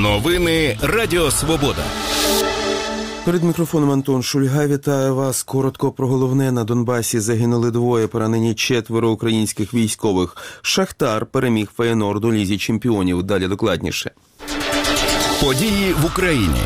Новини Радіо Свобода. Перед мікрофоном Антон Шульга. Вітаю вас. Коротко про головне. На Донбасі загинули 2, поранені 4 українських військових. Шахтар переміг Фейнорд у Лізі чемпіонів. Далі докладніше. Події в Україні.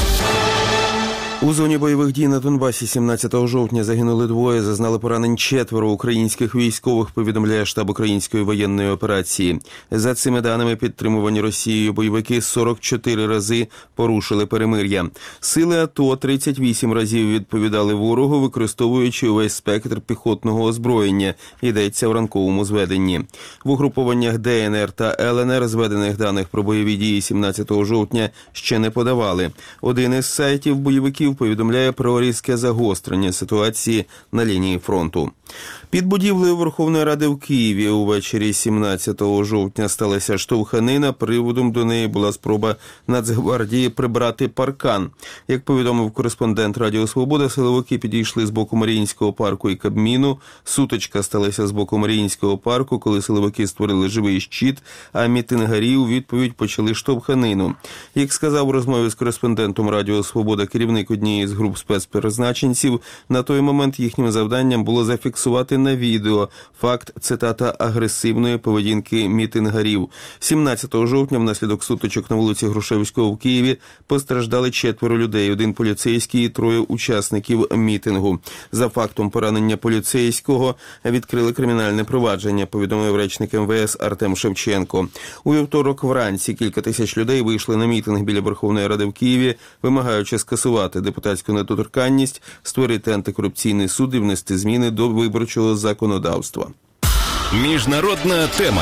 У зоні бойових дій на Донбасі 17 жовтня загинули 2, зазнали поранень 4 українських військових, повідомляє штаб української воєнної операції. За цими даними, підтримувані Росією бойовики 44 рази порушили перемир'я. Сили АТО 38 разів відповідали ворогу, використовуючи увесь спектр піхотного озброєння, йдеться в ранковому зведенні. В угрупованнях ДНР та ЛНР зведених даних про бойові дії 17 жовтня ще не подавали. Один із сайтів бойовиків повідомляє про різке загострення ситуації на лінії фронту. Під будівлею Верховної Ради в Києві увечері 17 жовтня сталася штовханина. Приводом до неї була спроба Нацгвардії прибрати паркан. Як повідомив кореспондент Радіо Свобода, силовики підійшли з боку Маріїнського парку і Кабміну. Сутичка сталася з боку Маріїнського парку, коли силовики створили живий щит, а мітингарі у відповідь почали штовханину. Як сказав у розмові з кореспондентом Радіо Свобода керівник однієї з груп спецпризначенців, на той момент їхнім завданням було зафіксувати на відео факт, цитата, агресивної поведінки мітингарів. 17 жовтня внаслідок сутичок на вулиці Грушевського в Києві постраждали 4 людей, 1 поліцейський і 3 учасників мітингу. За фактом поранення поліцейського відкрили кримінальне провадження, повідомив речник МВС Артем Шевченко. У вівторок вранці кілька тисяч людей вийшли на мітинг біля Верховної Ради в Києві, вимагаючи скасувати депутатську недоторканність, створити антикорупційний суд і внести зміни до виборчого законодавства. Міжнародна тема.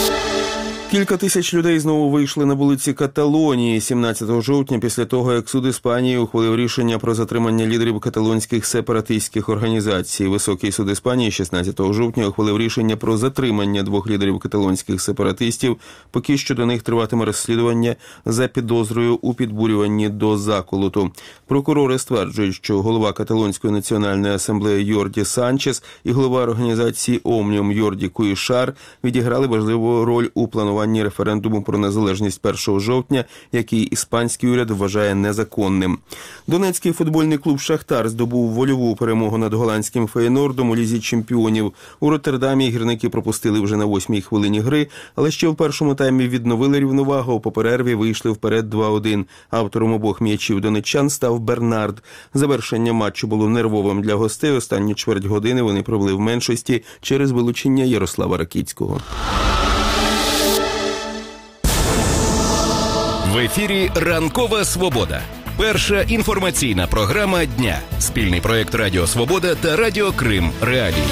Кілька тисяч людей знову вийшли на вулиці Каталонії 17 жовтня після того, як суд Іспанії ухвалив рішення про затримання лідерів каталонських сепаратистських організацій. Високий суд Іспанії 16 жовтня ухвалив рішення про затримання 2 лідерів каталонських сепаратистів, поки що до них триватиме розслідування за підозрою у підбурюванні до заколоту. Прокурори стверджують, що голова Каталонської національної асамблеї Йорді Санчес і голова організації «Омніум» Йорді Куїшар відіграли важливу роль у плануванні референдуму про незалежність 1 жовтня, який іспанський уряд вважає незаконним. Донецький футбольний клуб «Шахтар» здобув вольову перемогу над голландським Фейнордом у Лізі чемпіонів. У Роттердамі гірники пропустили вже на 8-й хвилині гри, але ще в першому таймі відновили рівновагу, по перерві вийшли вперед 2-1. Автором обох м'ячів донеччан став Бернард. Завершення матчу було нервовим для гостей. Останні чверть години вони провели в меншості через вилучення Ярослава Ракіцького. В ефірі «Ранкова Свобода». Перша інформаційна програма дня. Спільний проєкт Радіо Свобода та Радіо Крим Реалії.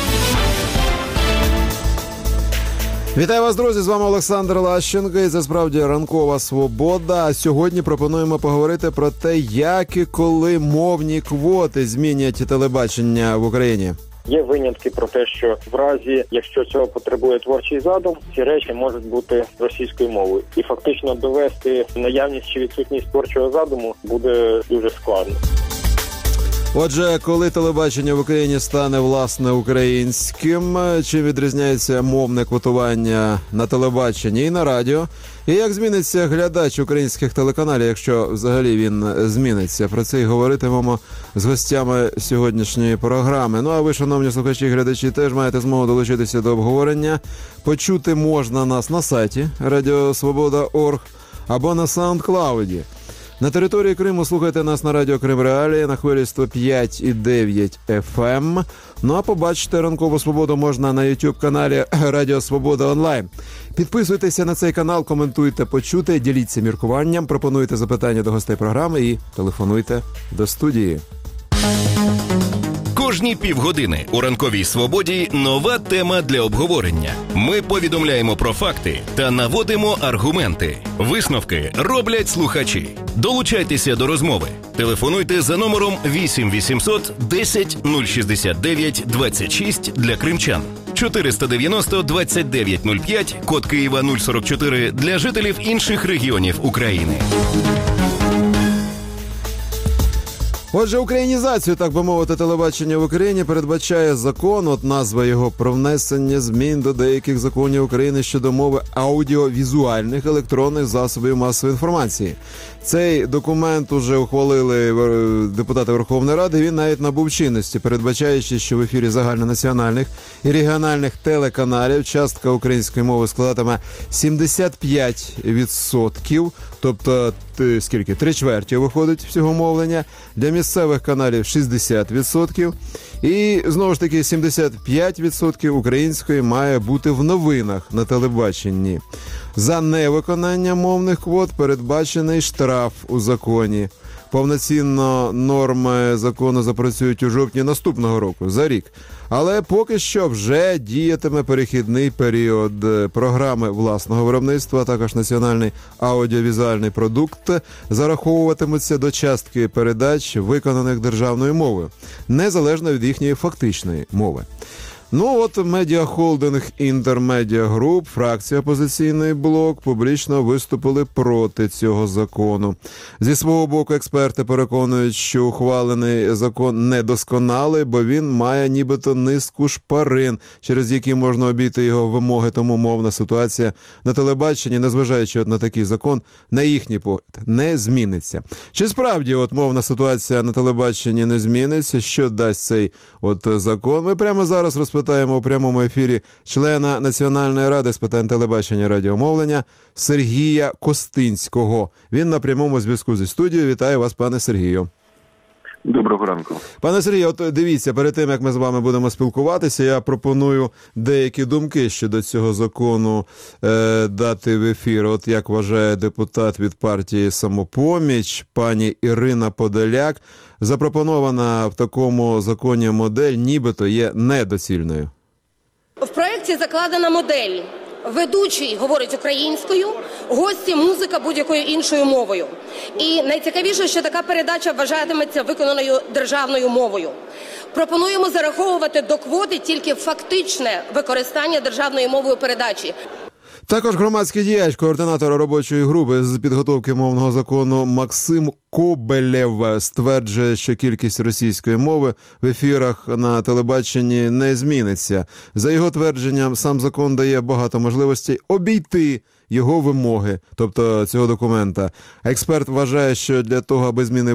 Вітаю вас, друзі! З вами Олександр Лащенко і це справді «Ранкова Свобода». А сьогодні пропонуємо поговорити про те, як і коли мовні квоти змінять телебачення в Україні. Є винятки про те, що в разі, якщо цього потребує творчий задум, ці речі можуть бути російською мовою. І фактично довести наявність чи відсутність творчого задуму буде дуже складно. Отже, коли телебачення в Україні стане, власне, українським, чим відрізняється мовне квотування на телебаченні і на радіо, і як зміниться глядач українських телеканалів, якщо взагалі він зміниться. Про це й говоритимемо з гостями сьогоднішньої програми. Ну а ви, шановні слухачі і глядачі, теж маєте змогу долучитися до обговорення. Почути можна нас на сайті radiosvoboda.org або на SoundCloud. На території Криму слухайте нас на Радіо Крим Реалії на хвилі 105,9 FM. Ну а побачити «Ранкову Свободу» можна на YouTube-каналі Радіо Свобода Онлайн. Підписуйтеся на цей канал, коментуйте, почуйте, діліться міркуванням, пропонуйте запитання до гостей програми і телефонуйте до студії. Кожні півгодини у «Ранковій Свободі» нова тема для обговорення. Ми повідомляємо про факти та наводимо аргументи. Висновки роблять слухачі. Долучайтеся до розмови. Телефонуйте за номером 8 800 10 069 26 для кримчан. 490 29 05, код Києва 044 для жителів інших регіонів України. Отже, українізацію, так би мовити, телебачення в Україні передбачає закон, от назва його, про внесення змін до деяких законів України щодо мови аудіовізуальних електронних засобів масової інформації. Цей документ уже ухвалили депутати Верховної Ради, він навіть набув чинності, передбачаючи, що в ефірі загальнонаціональних і регіональних телеканалів частка української мови складатиме 75%, тобто скільки? 3/4 виходить всього мовлення, для місцевих каналів 60%, і знову ж таки 75% української має бути в новинах на телебаченні. За невиконання мовних квот передбачений штраф у законі. Повноцінно норми закону запрацюють у жовтні наступного року, за рік. Але поки що вже діятиме перехідний період. Програми власного виробництва, а також національний аудіовізуальний продукт зараховуватимуться до частки передач, виконаних державною мовою, незалежно від їхньої фактичної мови. Ну от медіахолдинг Інтермедіа Груп, фракція «Опозиційний блок» публічно виступили проти цього закону. Зі свого боку експерти переконують, що ухвалений закон недосконалий, бо він має нібито низку шпарин, через які можна обійти його вимоги, тому мовна ситуація на телебаченні, незважаючи на такий закон, на їхній погляд, не зміниться. Чи справді от мовна ситуація на телебаченні не зміниться? Що дасть цей от закон? Ми прямо зараз розпитаємо у прямому ефірі члена Національної ради з питань телебачення і радіомовлення Сергія Костинського. Він на прямому зв'язку зі студією. Вітаю вас, пане Сергію. Доброго ранку. Пане Сергію, от дивіться, перед тим, як ми з вами будемо спілкуватися, я пропоную деякі думки щодо цього закону дати в ефір. От як вважає депутат від партії «Самопоміч» пані Ірина Подоляк, запропонована в такому законі модель нібито є недоцільною. В проєкті закладена модель. Ведучий говорить українською, гості – музика будь-якою іншою мовою. І найцікавіше, що така передача вважатиметься виконаною державною мовою. Пропонуємо зараховувати до квоти тільки фактичне використання державної мови у передачі. Також громадський діяч, координатор робочої групи з підготовки мовного закону Максим Кобелєв стверджує, що кількість російської мови в ефірах на телебаченні не зміниться. За його твердженням, сам закон дає багато можливостей обійти його вимоги, тобто цього документа. Експерт вважає, що для того, аби зміни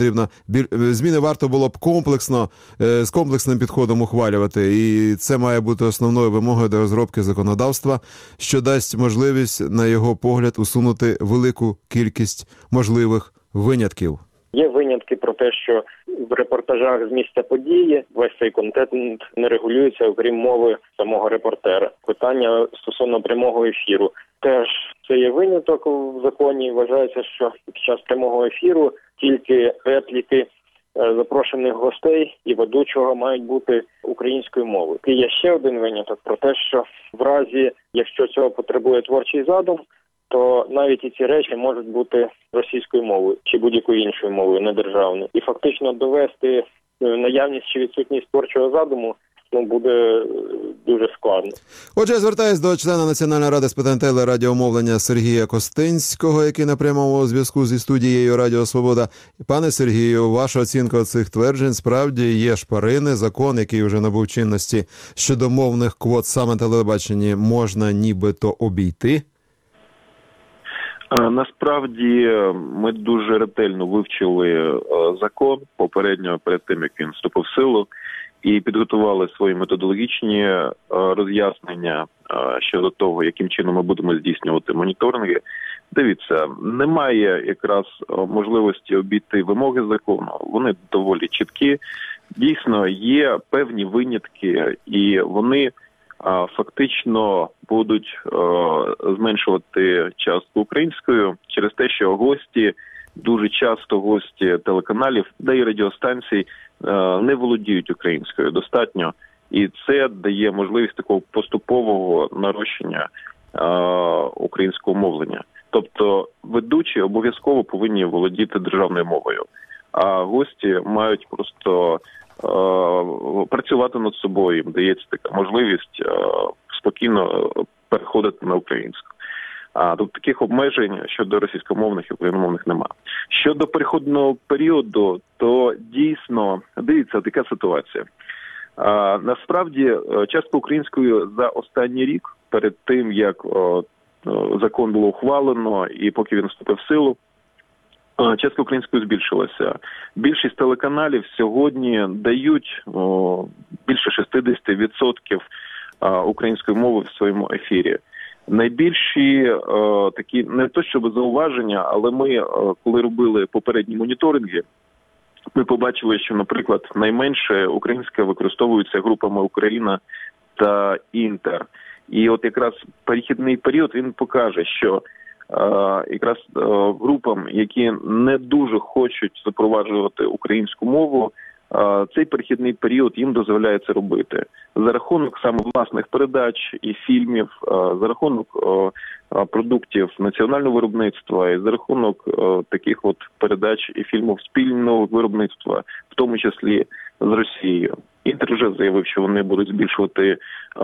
варто було б комплексно, з комплексним підходом ухвалювати. І це має бути основною вимогою до розробки законодавства, що дасть можливість, на його погляд, усунути велику кількість можливих винятків. Є винятки про те, що в репортажах з місця події весь цей контент не регулюється, окрім мови самого репортера. Питання стосовно прямого ефіру. Теж це є виняток в законі. Вважається, що під час прямого ефіру тільки репліки запрошених гостей і ведучого мають бути українською мовою. І є ще один виняток про те, що в разі, якщо цього потребує творчий задум, то навіть і ці речі можуть бути російською мовою чи будь-якою іншою мовою, не державною. І фактично довести наявність чи відсутність творчого задуму буде дуже складно. Отже, я звертаюсь до члена Національної ради з питань телерадіомовлення Сергія Костинського, який на прямому зв'язку зі студією Радіо Свобода. Пане Сергію, ваша оцінка цих тверджень: справді є шпарини, закон, який вже набув чинності щодо мовних квот саме на телебаченні, можна нібито обійти? Насправді ми дуже ретельно вивчили закон попередньо, перед тим, як він вступив в силу, і підготували свої методологічні роз'яснення щодо того, яким чином ми будемо здійснювати моніторинги. Дивіться, немає якраз можливості обійти вимоги закону, вони доволі чіткі. Дійсно, є певні винятки, і вони фактично будуть зменшувати частку українською через те, що дуже часто гості телеканалів, да і радіостанцій не володіють українською достатньо, і це дає можливість такого поступового нарощення українського мовлення. Тобто ведучі обов'язково повинні володіти державною мовою, а гості мають просто працювати над собою, їм дається така можливість спокійно переходити на українську. Тобто таких обмежень щодо російськомовних і україномовних немає. Щодо переходного періоду, то дійсно, дивіться, така ситуація. Насправді, частка української за останній рік, перед тим, як закон було ухвалено і поки він вступив в силу, частка української збільшилася. Більшість телеканалів сьогодні дають більше 60% української мови в своєму ефірі. Найбільші такі, не то щоб зауваження, але ми, коли робили попередні моніторинги, ми побачили, що, наприклад, найменше українська використовується групами «Україна» та «Інтер». І от якраз перехідний період, він покаже, що якраз групам, які не дуже хочуть запроваджувати українську мову, цей перехідний період їм дозволяє це робити. За рахунок саме власних передач і фільмів, за рахунок продуктів національного виробництва і за рахунок таких от передач і фільмів спільного виробництва, в тому числі з Росією. Інтер вже заявив, що вони будуть збільшувати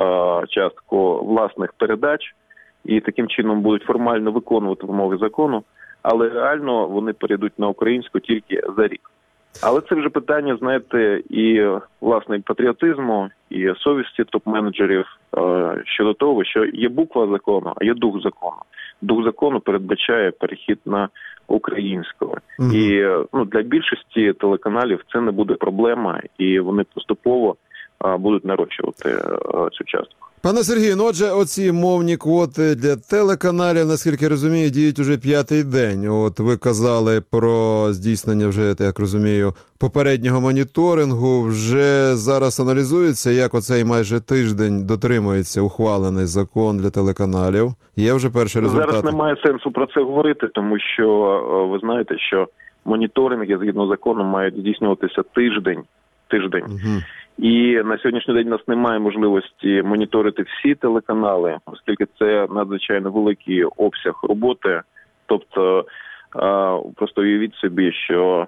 частку власних передач і таким чином будуть формально виконувати вимоги закону, але реально вони перейдуть на українську тільки за рік. Але це вже питання, знаєте, і власне патріотизму, і совісті топ-менеджерів щодо того, що є буква закону, а є дух закону. Дух закону передбачає перехід на українську. І для більшості телеканалів це не буде проблема, і вони поступово будуть нарощувати цю частку. Пане Сергію, отже, оці мовні квоти для телеканалів, наскільки я розумію, діють уже 5-й день. От ви казали про здійснення вже, я так розумію, попереднього моніторингу. Вже зараз аналізується, як оцей майже тиждень дотримується ухвалений закон для телеканалів. Є вже перші результати? Зараз немає сенсу про це говорити, тому що ви знаєте, що моніторинги, згідно закону, мають здійснюватися тиждень. Угу. І на сьогоднішній день у нас немає можливості моніторити всі телеканали, оскільки це надзвичайно великий обсяг роботи. Тобто, просто уявіть собі, що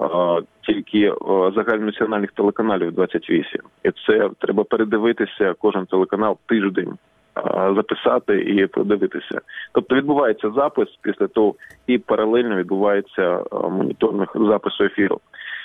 тільки загальнонаціональних телеканалів 28. І це треба передивитися, кожен телеканал тиждень записати і подивитися. Тобто відбувається запис, після того і паралельно відбувається моніторинг запису ефіру.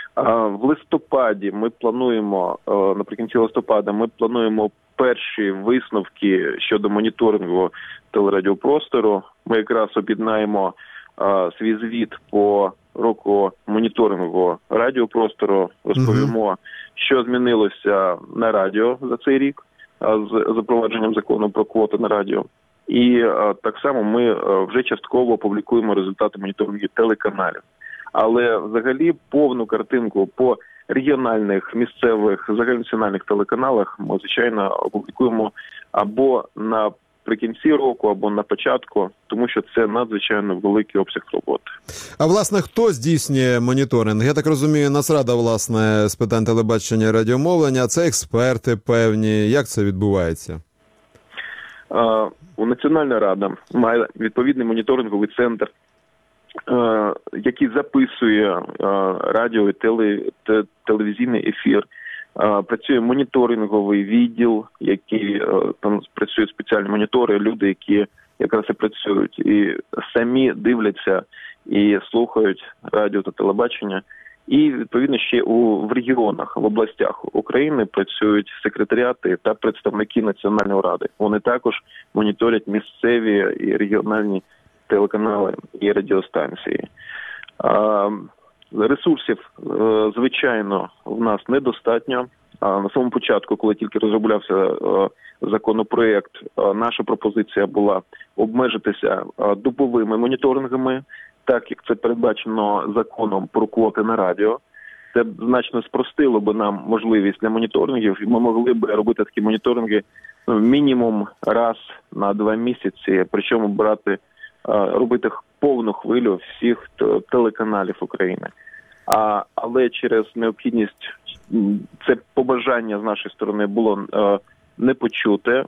В листопаді ми плануємо, наприкінці листопада, ми плануємо перші висновки щодо моніторингу телерадіопростору. Ми якраз об'єднаємо свій звіт по року моніторингу радіопростору, розповімо, що змінилося на радіо за цей рік з запровадженням закону про квоти на радіо. І так само ми вже частково опублікуємо результати моніторингу телеканалів. Але взагалі повну картинку по регіональних, місцевих, загальнонаціональних телеканалах ми, звичайно, опублікуємо або наприкінці року, або на початку, тому що це надзвичайно великий обсяг роботи. А, власне, хто здійснює моніторинг? Я так розумію, Нацрада, власне, з питань телебачення і радіомовлення, це експерти певні. Як це відбувається? Національна рада має відповідний моніторинговий центр, який записує радіо і телевізійний ефір. Працює моніторинговий відділ, який там працюють спеціальні монітори, люди, які якраз і працюють і самі дивляться і слухають радіо та телебачення. І, відповідно, ще в регіонах, в областях України працюють секретаріати та представники Національної ради. Вони також моніторять місцеві і регіональні телеканали і радіостанції. Ресурсів, звичайно, в нас недостатньо. На самому початку, коли тільки розроблявся законопроєкт, наша пропозиція була обмежитися добовими моніторингами, так як це передбачено законом про квоти на радіо. Це значно спростило би нам можливість для моніторингів, і ми могли б робити такі моніторинги мінімум раз на 2 місяці, причому робити повну хвилю всіх телеканалів України. Але через необхідність, це побажання з нашої сторони було не почуте.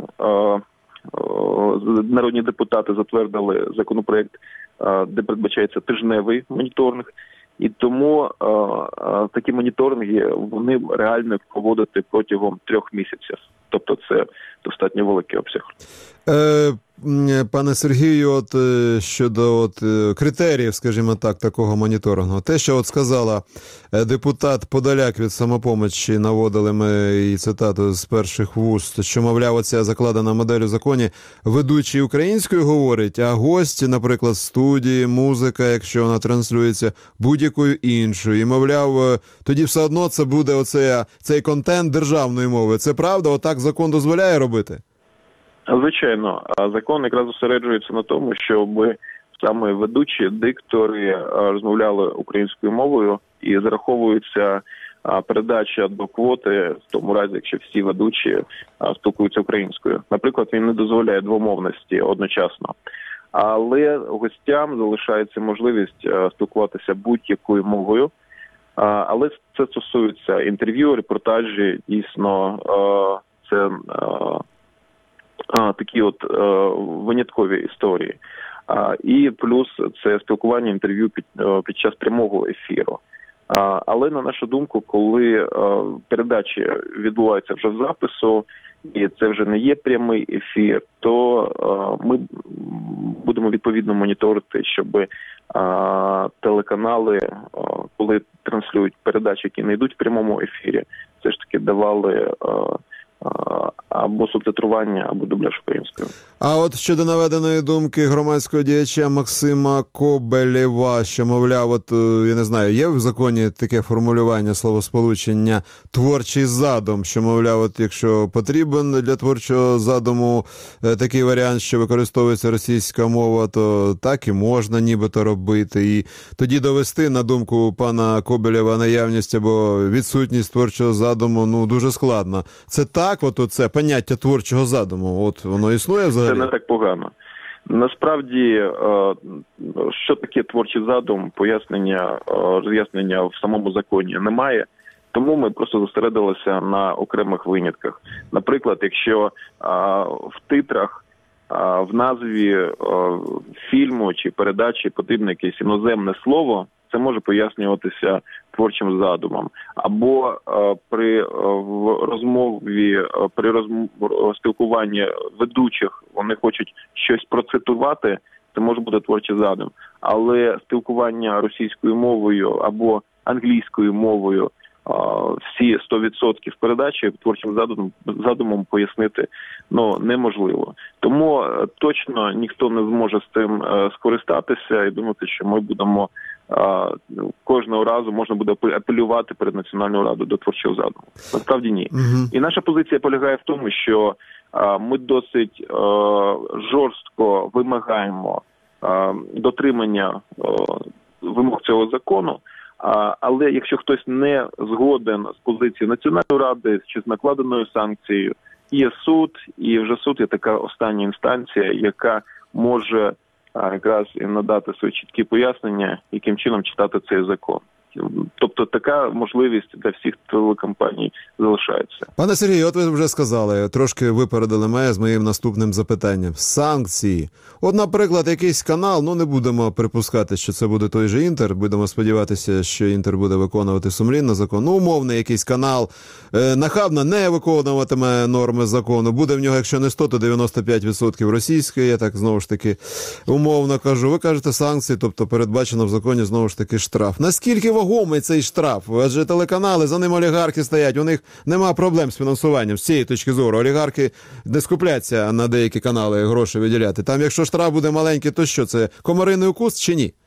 Народні депутати затвердили законопроект, де передбачається тижневий моніторинг. І тому такі моніторинги, вони реально проводити протягом 3 місяців. Тобто це достатньо великий обсяг. Пане Сергію, щодо критеріїв, скажімо так, такого моніторингу. Те, що сказала депутат Подоляк від «Самопомочі», наводили ми і цитату з перших вуст, що, мовляв, оця закладена модель у законі, ведучий українською говорить, а гості, наприклад, студії, музика, якщо вона транслюється, будь-якою іншою. І, мовляв, тоді все одно це буде цей контент державною мовою. Це правда? Отак закон дозволяє робити? Звичайно, закон якраз зосереджується на тому, щоб саме ведучі, диктори розмовляли українською мовою і зараховується передача до квоти в тому разі, якщо всі ведучі спілкуються українською. Наприклад, він не дозволяє двомовності одночасно. Але гостям залишається можливість спілкуватися будь-якою мовою. Але це стосується інтерв'ю, репортажі, дійсно, це такі виняткові історії. І плюс це спілкування, інтерв'ю під час прямого ефіру. Але, на нашу думку, коли передачі відбуваються вже в запису, і це вже не є прямий ефір, то ми будемо відповідно моніторити, щоб телеканали, коли транслюють передачі, які не йдуть в прямому ефірі, все ж таки давали або субтитрування, або дубляж українською. А от щодо наведеної думки громадського діяча Максима Кобелєва, що, мовляв, я не знаю, є в законі таке формулювання, словосполучення «творчий задум», що, мовляв, якщо потрібен для творчого задуму такий варіант, що використовується російська мова, то так і можна нібито робити. І тоді довести, на думку пана Кобелєва, наявність або відсутність творчого задуму, дуже складно. Це так, це поняття творчого задуму, воно існує взагалі? Це не так погано. Насправді, що таке творчий задум, роз'яснення в самому законі немає, тому ми просто зосередилися на окремих винятках. Наприклад, якщо в титрах, в назві фільму чи передачі потрібне якесь іноземне слово, це може пояснюватися творчим задумом. Або при спілкуванні ведучих вони хочуть щось процитувати, це може бути творчий задум. Але спілкування російською мовою або англійською мовою всі 100% передачі творчим задумом пояснити неможливо. Тому точно ніхто не зможе з цим скористатися і думати, що ми будемо кожного разу можна буде апелювати перед Національною радою до творчого задуму. Насправді ні. І наша позиція полягає в тому, що ми досить жорстко вимагаємо дотримання вимог цього закону, але якщо хтось не згоден з позицією Національної ради чи з накладеною санкцією, є суд, і вже суд є така остання інстанція, яка може якраз і надати свої чіткі пояснення, яким чином читати цей закон. Тобто така можливість для всіх телекомпаній залишається. Пане Сергію, от ви вже сказали, трошки випередили мене з моїм наступним запитанням. Санкції. От, наприклад, якийсь канал, не будемо припускати, що це буде той же Інтер, будемо сподіватися, що Інтер буде виконувати сумлінно закон. Умовний якийсь канал нахабно не виконуватиме норми закону. Буде в нього, якщо не 100, то 95% російської, я так знову ж таки умовно кажу. Ви кажете санкції, тобто передбачено в законі знову ж таки штраф. Наскільки вагомий цей штраф? Адже телеканали, за ним олігархи стоять, у них нема проблем з фінансуванням. З цієї точки зору олігархи не скупляться на деякі канали гроші виділяти. Там, якщо штраф буде маленький, то що, це комариний укус чи ні?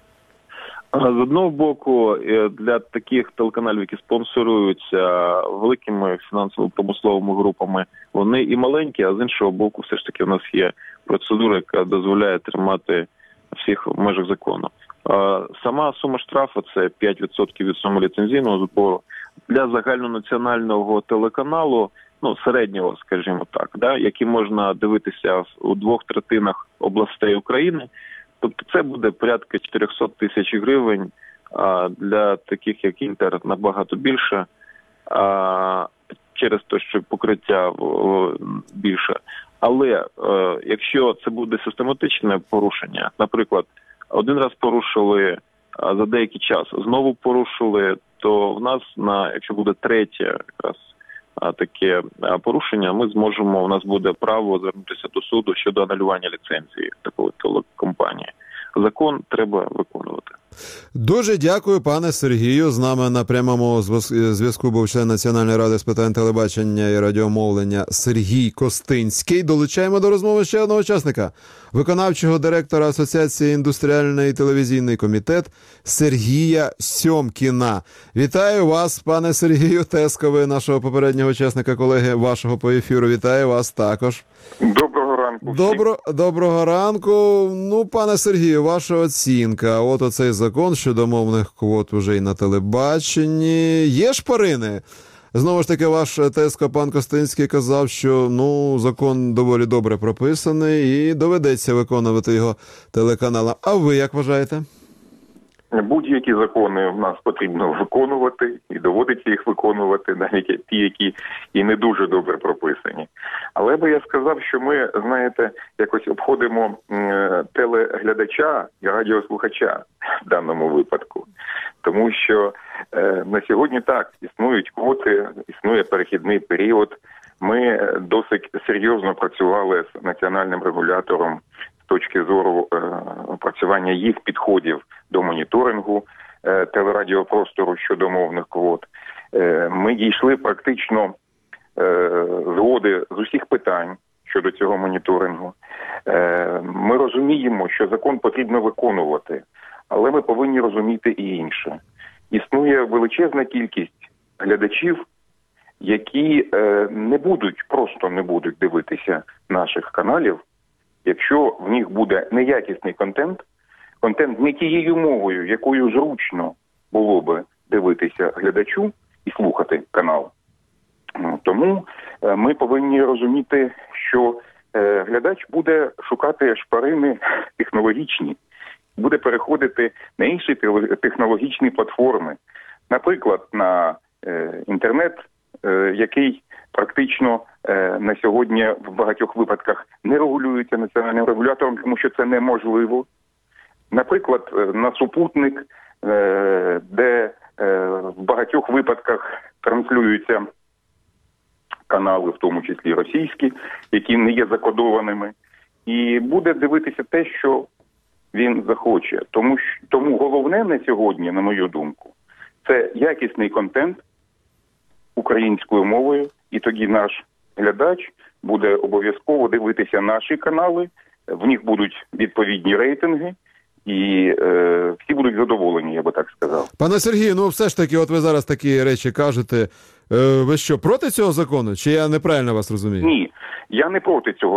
З одного боку, для таких телеканалів, які спонсоруються великими фінансово-промисловими групами, вони і маленькі, а з іншого боку, все ж таки у нас є процедура, яка дозволяє тримати всіх в межах закону. Сама сума штрафу – це 5% від суми ліцензійного збору. Для загальнонаціонального телеканалу, середнього, скажімо так, який можна дивитися у 2/3 областей України, тобто це буде порядка 400 тисяч гривень, для таких, як Інтер, набагато більше, через те, що покриття більше. Але якщо це буде систематичне порушення, наприклад, один раз порушили, за деякий час знову порушили, то в нас, якщо буде третє якраз таке порушення, ми зможемо, у нас буде право звернутися до суду щодо анулювання ліцензії такої телекомпанії. Закон треба виконувати. Дуже дякую, пане Сергію. З нами на прямому зв'язку був член Національної ради з питань телебачення і радіомовлення Сергій Костинський. Долучаємо до розмови ще одного учасника, виконавчого директора Асоціації індустріальний і телевізійний комітет Сергія Сьомкіна. Вітаю вас, пане Сергію Тескови, нашого попереднього учасника, колеги вашого по ефіру. Вітаю вас також. Доброго ранку. Доброго ранку. Ну, пане Сергію, ваша оцінка. От оцей закон щодо мовних квот уже й на телебаченні. Є шпарини? Знову ж таки, ваш тезка, пан Костинський, казав, що закон доволі добре прописаний і доведеться виконувати його телеканалам. А ви як вважаєте? Будь-які закони в нас потрібно виконувати і доводиться їх виконувати, навіть ті, які і не дуже добре прописані. Але би я сказав, що ми, знаєте, якось обходимо телеглядача і радіослухача в даному випадку. Тому що на сьогодні так, існують квоти, існує перехідний період. Ми досить серйозно працювали з національним регулятором з точки зору опрацювання їх підходів до моніторингу телерадіопростору щодо мовних квот. Ми дійшли практично згоди з усіх питань щодо цього моніторингу. Ми розуміємо, що закон потрібно виконувати, але ми повинні розуміти і інше. Існує величезна кількість глядачів, які просто не будуть дивитися наших каналів, якщо в них буде неякісний контент не тією мовою, якою зручно було би дивитися глядачу і слухати канал. Тому ми повинні розуміти, що глядач буде шукати шпарини технологічні, буде переходити на інші технологічні платформи. Наприклад, на інтернет, який практично на сьогодні в багатьох випадках не регулюється національним регулятором, тому що це неможливо. Наприклад, на супутник, де в багатьох випадках транслюються канали, в тому числі російські, які не є закодованими, і буде дивитися те, що він захоче. Тому головне на сьогодні, на мою думку, це якісний контент українською мовою, і тоді наш глядач буде обов'язково дивитися наші канали, в них будуть відповідні рейтинги, і всі будуть задоволені, я би так сказав. Пане Сергію, все ж таки, от ви зараз такі речі кажете. Ви що, проти цього закону? Чи я неправильно вас розумію? Ні, я не проти цього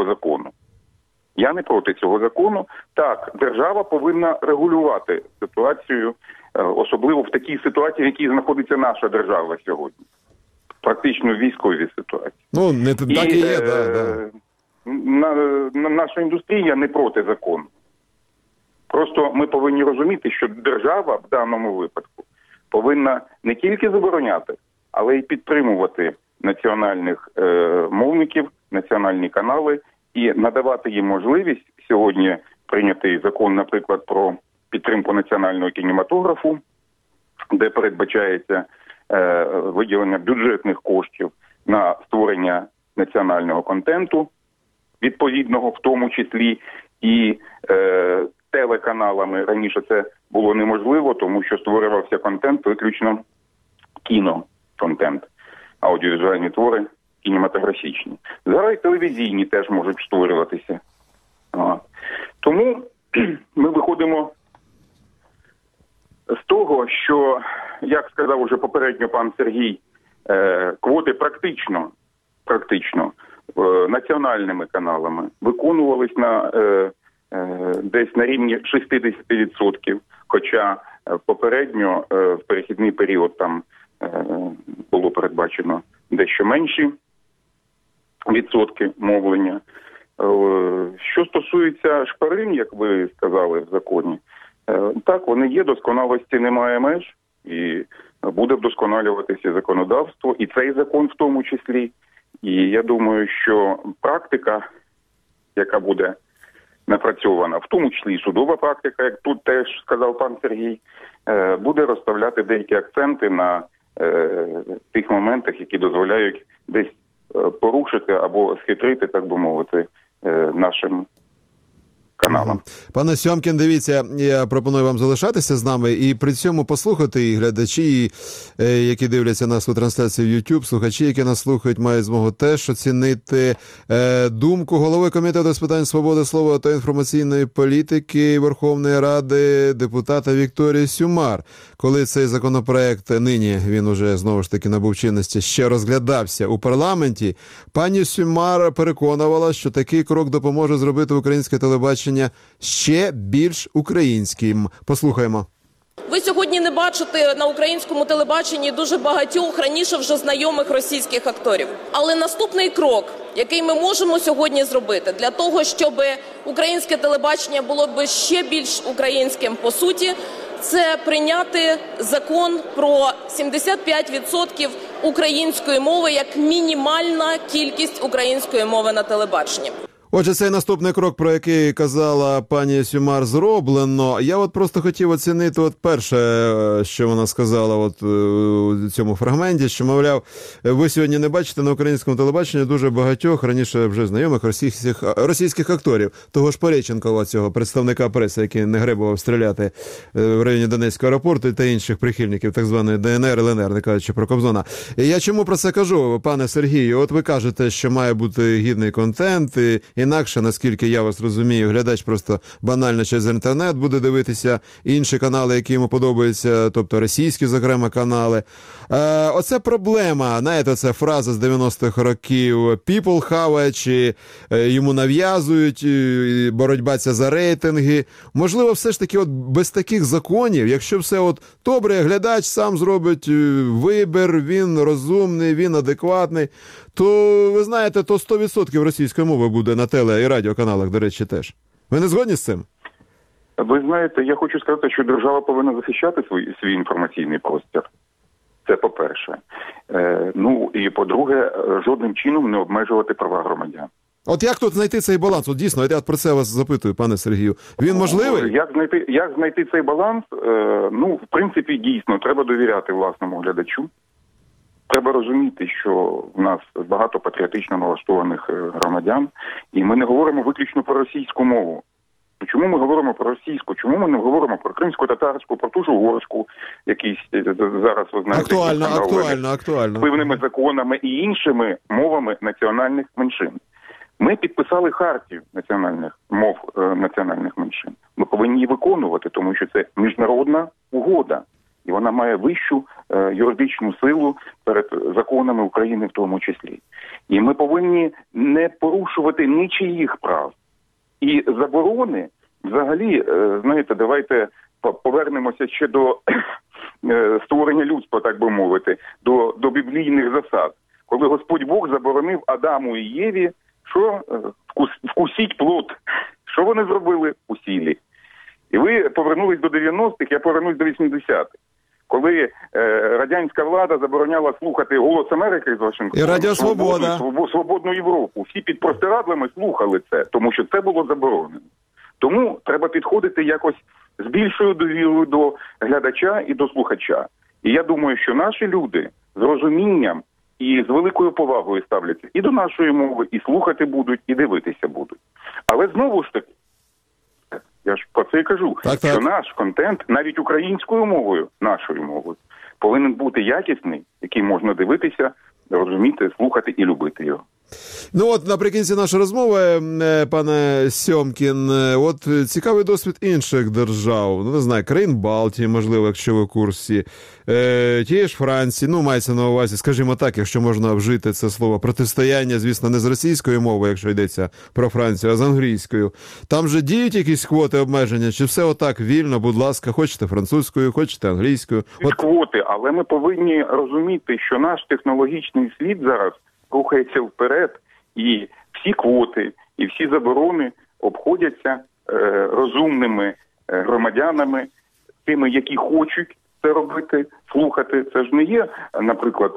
закону. Так, держава повинна регулювати ситуацію, особливо в такій ситуації, в якій знаходиться наша держава сьогодні. Практично в військовій ситуації. Не так і є, так. Наша індустрія не проти закону. Просто ми повинні розуміти, що держава в даному випадку повинна не тільки забороняти, але й підтримувати національних мовників, національні канали і надавати їм можливість сьогодні прийняти закон, наприклад, про підтримку національного кінематографу, де передбачається виділення бюджетних коштів на створення національного контенту, відповідного в тому числі і телеканалами. Раніше це було неможливо, тому що створювався контент виключно кіноконтент, аудіовізуальні твори кінематографічні. Зараз і телевізійні теж можуть створюватися. Тому ми виходимо з того, що, як сказав уже попередньо пан Сергій, квоти практично національними каналами виконувались десь на рівні 60%, хоча попередньо в перехідний період там було передбачено дещо менші відсотки мовлення. Що стосується шпарин, як ви сказали в законі, так, вони є, досконалості немає меж, і буде вдосконалюватися законодавство, і цей закон в тому числі. І я думаю, що практика, яка буде напрацьована, в тому числі і судова практика, як тут теж сказав пан Сергій, буде розставляти деякі акценти на тих моментах, які дозволяють десь порушити або схитрити, так би мовити, нашим каналам. Пане Сьомкін, дивіться, я пропоную вам залишатися з нами і при цьому послухати і глядачі, які дивляться нас у трансляції в YouTube, слухачі, які нас слухають, мають змогу теж оцінити думку голови Комітету з питань свободи слова та інформаційної політики Верховної Ради депутата Вікторії Сюмар. Коли цей законопроект, нині він уже знову ж таки набув чинності, ще розглядався у парламенті, пані Сюмар переконувала, що такий крок допоможе зробити українське телебачення ще більш українським. Послухаємо. Ви сьогодні не бачите на українському телебаченні дуже багатьох раніше вже знайомих російських акторів. Але наступний крок, який ми можемо сьогодні зробити для того, щоб українське телебачення було б ще більш українським по суті, це прийняти закон про 75% української мови як мінімальна кількість української мови на телебаченні. Отже, цей наступний крок, про який казала пані Сюмар, зроблено. Я от просто хотів оцінити перше, що вона сказала у цьому фрагменті, що, мовляв, ви сьогодні не бачите на українському телебаченні дуже багатьох, раніше вже знайомих російських акторів. Того ж Пореченкова, цього представника преси, який не гребував стріляти в районі Донецького аеропорту, та інших прихильників так званої ДНР, ЛНР, не кажучи про Кобзона. І я чому про це кажу, пане Сергію? От ви кажете, що має бути гідний контент, інакше, наскільки я вас розумію, глядач просто банально через інтернет буде дивитися інші канали, які йому подобаються, тобто російські, зокрема, канали. Оце проблема, знаєте, це фраза з 90-х років «people хаває», чи йому нав'язують, боротьба ця за рейтинги. Можливо, все ж таки без таких законів, якщо все добре, глядач сам зробить вибір, він розумний, він адекватний, то, ви знаєте, то 100% російської мови буде на теле- і радіоканалах, до речі, теж. Ви не згодні з цим? Ви знаєте, я хочу сказати, що держава повинна захищати свій інформаційний простір. Це по-перше. І по-друге, жодним чином не обмежувати права громадян. От як тут знайти цей баланс? От дійсно, я про це вас запитую, пане Сергію. Він можливий? Як знайти цей баланс? В принципі, дійсно, треба довіряти власному глядачу. Треба розуміти, що в нас багато патріотично налаштованих громадян, і ми не говоримо виключно про російську мову. Чому ми говоримо про російську? Чому ми не говоримо про кримсько-татарську, про ту ж угорську, якісь зараз, ви знаєте, актуально. певними законами і іншими мовами національних меншин? Ми підписали хартію національних мов національних меншин. Ми повинні її виконувати, тому що це міжнародна угода. І вона має вищу юридичну силу перед законами України в тому числі. І ми повинні не порушувати нічиїх прав. І заборони, взагалі, знаєте, давайте повернемося ще до створення людства, так би мовити, до біблійних засад. Коли Господь Бог заборонив Адаму і Єві, що вкусіть плод. Що вони зробили? Усілі. І ви повернулись до 90-х, я повернусь до 80-х. Коли радянська влада забороняла слухати «Голос Америки» з Вашингтона, і Радіо Свобода, свободну Європу, всі під простирадлами слухали це, тому що це було заборонено. Тому треба підходити якось з більшою довірою до глядача і до слухача. І я думаю, що наші люди з розумінням і з великою повагою ставляться і до нашої мови, і слухати будуть, і дивитися будуть. Але знову ж таки, я ж про це і кажу, що наш контент, навіть українською мовою, нашою мовою, повинен бути якісний, який можна дивитися, розуміти, слухати і любити його. Наприкінці нашої розмови, пане Сьомкін, цікавий досвід інших держав, не знаю, країн Балтії, можливо, якщо ви в курсі, тієї ж Франції, мається на увазі, скажімо так, якщо можна вжити це слово, протистояння, звісно, не з російською мовою, якщо йдеться про Францію, а з англійською. Там же діють якісь квоти обмеження, чи все отак вільно, будь ласка, хочете французькою, хочете англійською? Квоти, але ми повинні розуміти, що наш технологічний світ зараз рухається вперед, і всі квоти, і всі заборони обходяться розумними громадянами, тими, які хочуть це робити, слухати. Це ж не є, наприклад,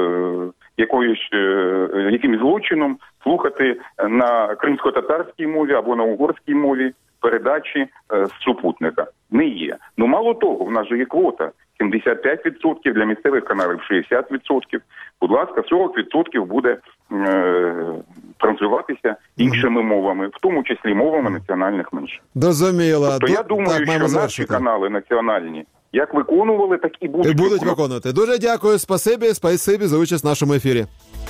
якимось злочином слухати на кримсько-татарській мові або на угорській мові передачі з супутника. Не є. Мало того, в нас же є квота 75%, для місцевих каналів 60%. Будь ласка, 40% буде транслюватися іншими мовами, в тому числі мовами національних меншин. Зрозуміло. Тобто я думаю, що наші канали національні як виконували, так і будуть виконувати. Дуже дякую, спасибі за участь в нашому ефірі.